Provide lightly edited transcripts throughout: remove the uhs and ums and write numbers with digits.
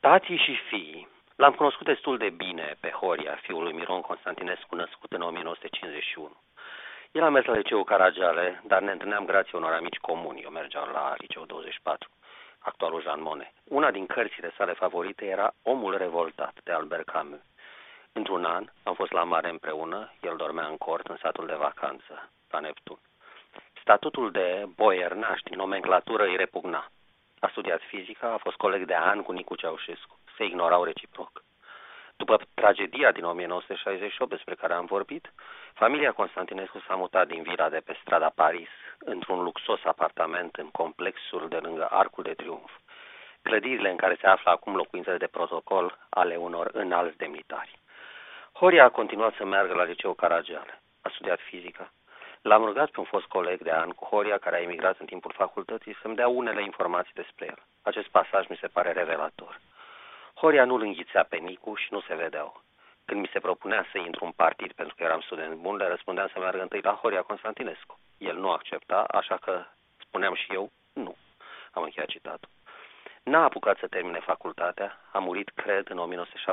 Tații și fiii. L-am cunoscut destul de bine pe Horia, fiul lui Miron Constantinescu, născut în 1951. El a mers la liceul Caragiale, dar ne întâlneam grație unor amici comuni. Eu mergeam la liceul 24, actualul Jean Monnet. Una din cărțile sale favorite era Omul revoltat, de Albert Camus. Într-un an am fost la mare împreună, el dormea în cort în satul de vacanță, la Neptun. Statutul de boier naș din nomenclatură îi repugna. A studiat fizică, a fost coleg de an cu Nicu Ceaușescu. Se ignorau reciproc. După tragedia din 1968 despre care am vorbit, familia Constantinescu s-a mutat din vila de pe strada Paris într-un luxos apartament în complexul de lângă Arcul de Triunf, clădirile în care se află acum locuințele de protocol ale unor înalți demnitari. Horia a continuat să meargă la liceul Caragiale. A studiat fizică. L-am rugat pe un fost coleg de an cu Horia, care a emigrat în timpul facultății, să-mi dea unele informații despre el. Acest pasaj mi se pare revelator. Horia nu-l înghițea pe Nicu și nu se vedeau. Când mi se propunea să intru în partid pentru că eram student bun, le răspundeam să meargă întâi la Horia Constantinescu. El nu accepta, așa că spuneam și eu nu. Am încheiat citatul. N-a apucat să termine facultatea, a murit, cred, în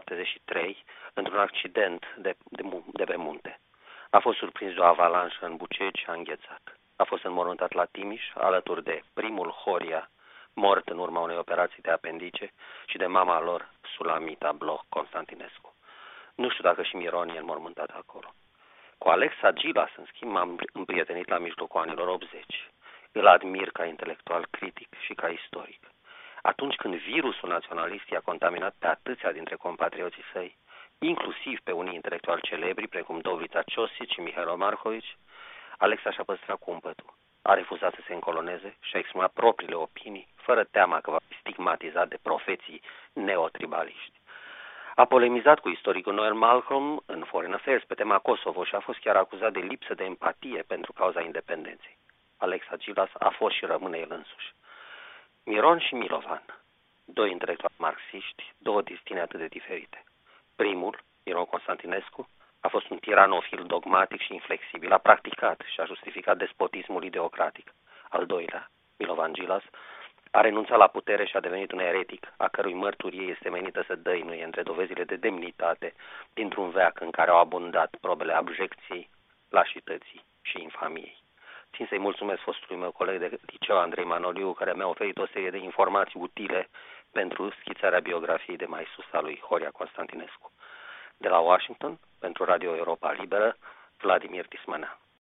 1973, într-un accident de pe munte. A fost surprins de o avalanșă în Bucegi și a înghețat. A fost înmormântat la Timiș, alături de primul Horia, mort în urma unei operații de apendice, și de mama lor, Sulamita Bloch Constantinescu. Nu știu dacă și Miron e înmormântat acolo. Cu Alexa Gilas, în schimb, m-am împrietenit la mijlocul anilor 80. Îl admir ca intelectual critic și ca istoric. Atunci când virusul naționalist i-a contaminat pe atâția dintre compatrioții săi, inclusiv pe unii intelectuali celebri, precum Dobrița Ciosic și Mihailo Markovici, Alexa și-a păstrat cumpătul. A refuzat să se încoloneze și a exprimat propriile opinii, fără teama că va fi stigmatizat de profeții neotribaliști. A polemizat cu istoricul Noel Malcolm în Foreign Affairs pe tema Kosovo și a fost chiar acuzat de lipsă de empatie pentru cauza independenței. Alexa Gilas a fost și rămâne el însuși. Miron și Milovan, doi intelectuali marxiști, două destine atât de diferite. Primul, Miron Constantinescu, a fost un tiranofil dogmatic și inflexibil, a practicat și a justificat despotismul ideocratic. Al doilea, Milovan Gilas, a renunțat la putere și a devenit un eretic, a cărui mărturie este menită să dăinuie între dovezile de demnitate dintr-un veac în care au abundat probele abjecției, lașității și infamiei. Țin să-i mulțumesc fostului meu coleg de liceu, Andrei Manoliu, care mi-a oferit o serie de informații utile pentru schițarea biografiei de mai sus a lui Horia Constantinescu. De la Washington, pentru Radio Europa Liberă, Vladimir Tismănea.